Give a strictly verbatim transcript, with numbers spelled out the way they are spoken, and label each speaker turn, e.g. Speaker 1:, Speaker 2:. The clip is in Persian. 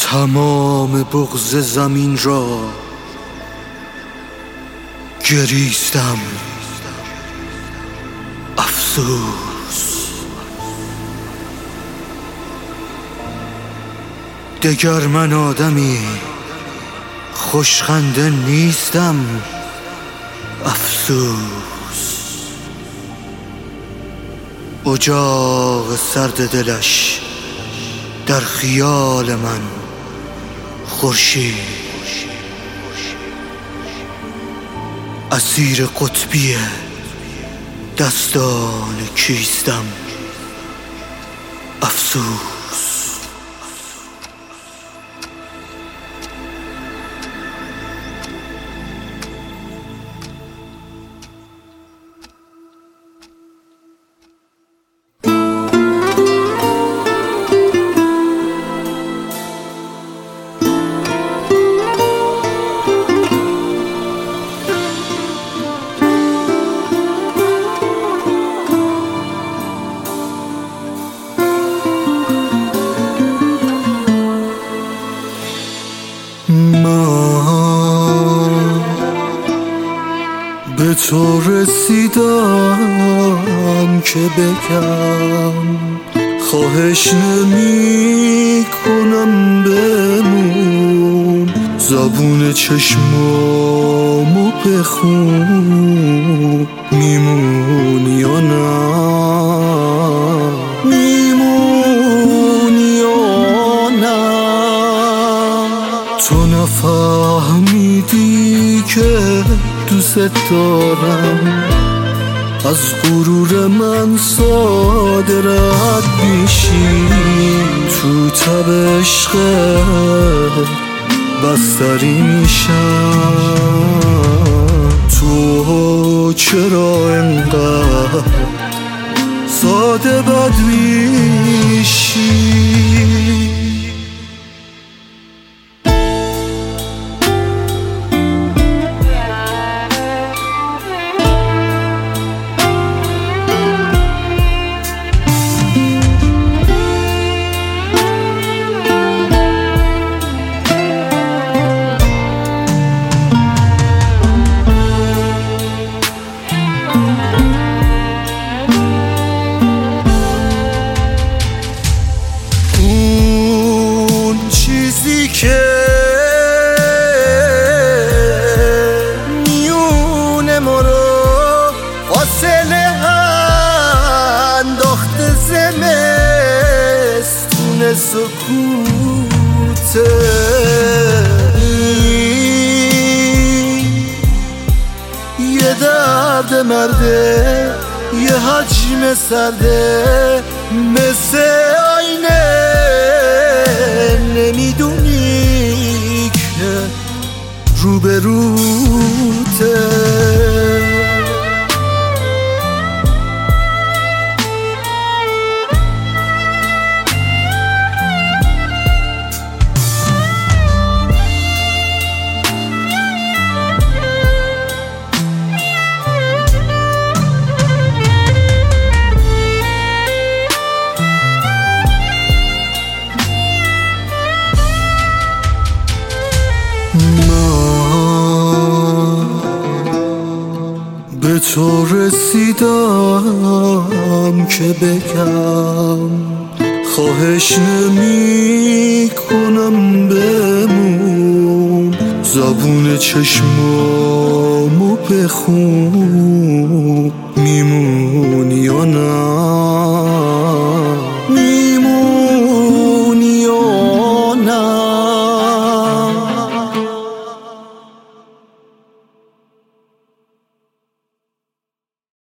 Speaker 1: تمام بغض زمین را گریستم. افسوس دگر من آدمی خوشخنده نیستم. افسوس اجاق سرد دلش در خیال من خورشید، اسیر قطبی دستان کیستم. افسوس من به تو رسیدم که بگم خواهش نمی کنم بمون، زبون چشمامو بخون. میمونی یا نه میمونی یا نه؟ تو نفهمیدی که دوست دارم، از غرور من ساده رد میشی. تو تب عشقت بستری میشم. تو چرا انقدر ساده بد میشی؟ که میون ما رو فاصله انداخته زمستون سکوته. یه درد مرده، یه حجم سرده، مثل آینه نمیدونی که روبروته. به تو رسیدم که بگم خواهش نمی کنم بمون، زبون چشمامو بخون. میمونی یا نه